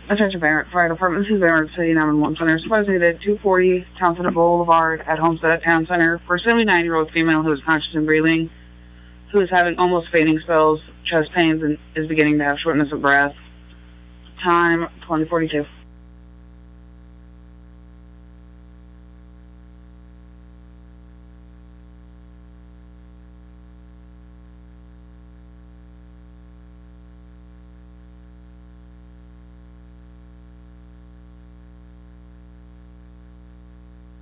Attention Fire Department, this is Barrett City 911 Center. Supposedly at 240 Town Center Boulevard at Homestead Town Center for a 79-year-old female who is conscious and breathing, who is having almost fainting spells, chest pains, and is beginning to have shortness of breath. Time 20:42.